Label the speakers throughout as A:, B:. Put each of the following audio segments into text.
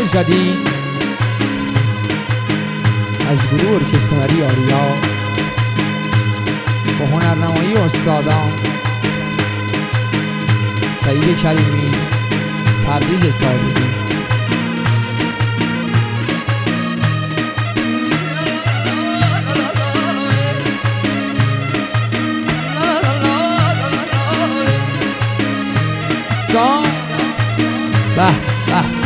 A: جدید از گروه ارکستراری آریا با هنرنمایی استادان سعید کریمی، تبریز صادقی. به به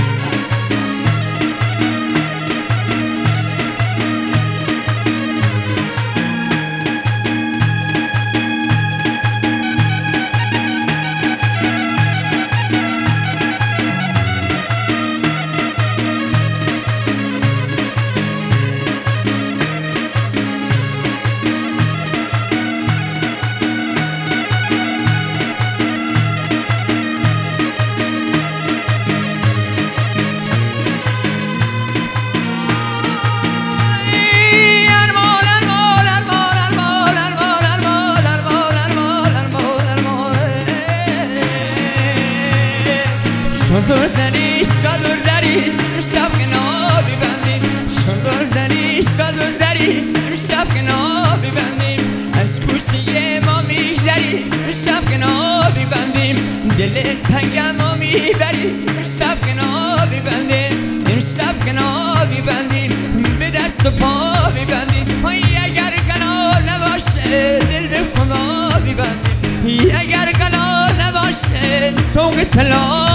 B: شادردری شب کنابی بندیم شادردری شب کنابی بندیم از کوچه ما میگذری شب کنابی بندیم دل تنگ ما میبری شب کنابی بندیم شب کنابی بندیم به دست و پا ببندیم اگر کنار نباشه دل به خدا ببندیم اگر کنار نباشه سوق طلا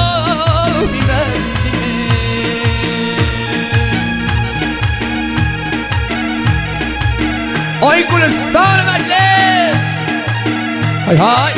B: آی گلستان مجلس های های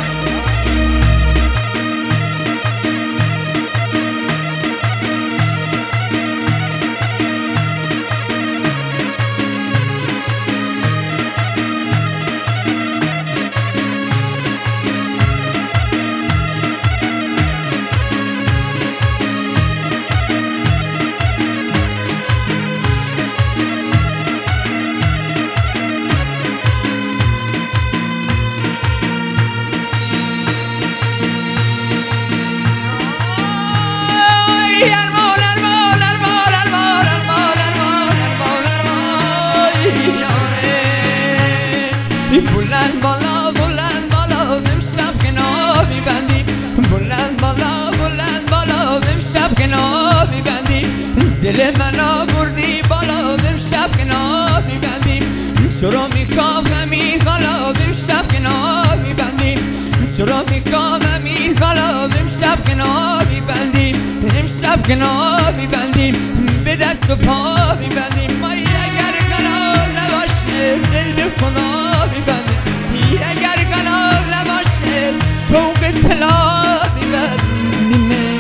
B: بلند بالا امشب کنابی بندیم بلند بالا امشب کنابی بندیم دل منو بردی بالا امشب کنابی بندیم چرا میخوام این حالا امشب کنابی بندیم چرا میخوام این حالا امشب کنابی بندیم امشب کنابی بندیم به دست و پا ببندیم اگر کنار نباشه دل به خدا ببندیم اگر کنار نباشه سوق طلا ببندیم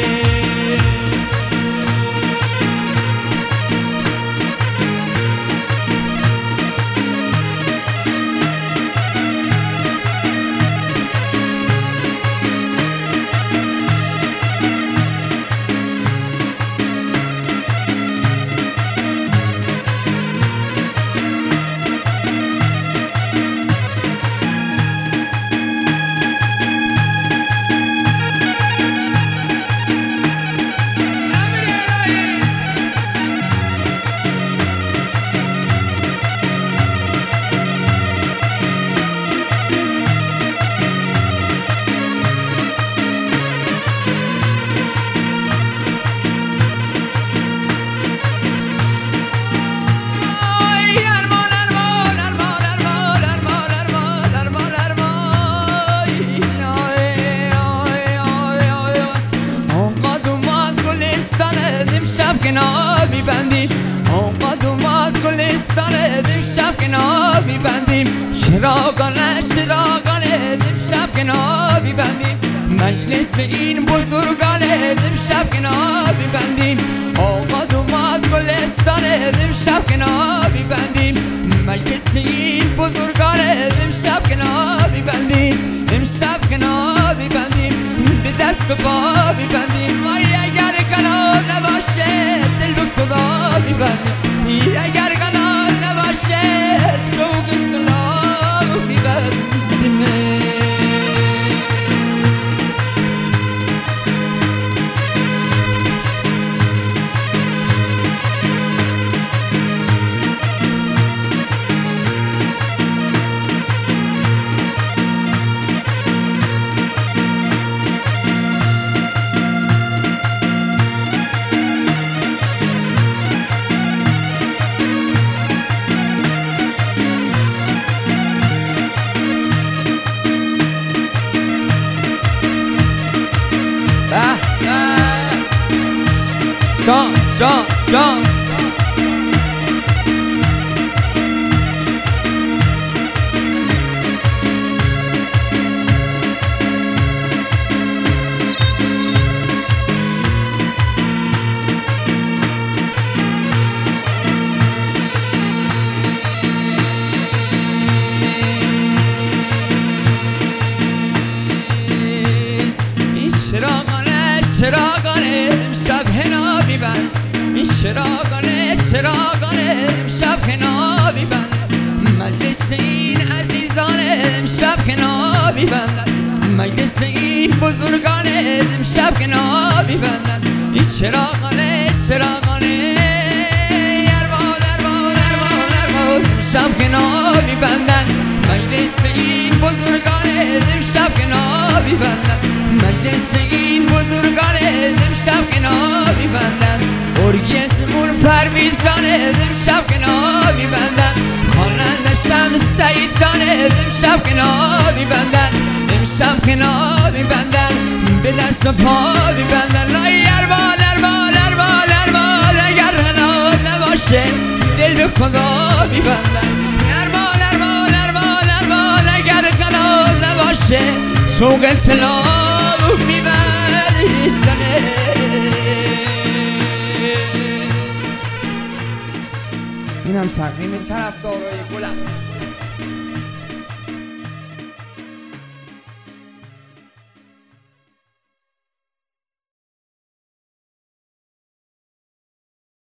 B: کنابی بندیم اومد گلستان شب کنابی بندیم شراغانه شب کنابی بندیم مجلس این بزرگانه شب کنابی بندیم اومد گلستان شب کنابی بندیم مجلس این بزرگانه شب کنابی بندیم شب کنابی بندیم به دست و پا ببندیم اگر کنار نباشه دل به خدا ببندیم اگر کنار نباشه سوق طلا ببندیم جان جان چراغانه امشب حنا میبند این چراغانه امشب حنا میبند مجلس این عزیزانه امشب حنا میبندند مجلس این بزرگانه امشب حنا میبندند این چراغانه اربال امشب حنا میبندند مجلس این بزرگانه امشب حنا میبندند مجلس این بزرگانه امشب حنا میبندند ارگی اسمون پرویزانه امشب حنا میبندند خواننده شمس سعید جانه امشب حنا میبندند امشب حنا میبندند به دست و پا میبندند لای اربال اگر حنا نباشه دل به خدا میبندند اربال اگر حنا نباشه سوق انطلاق میبندند
A: این هم تقدیم طرفدارای گلم.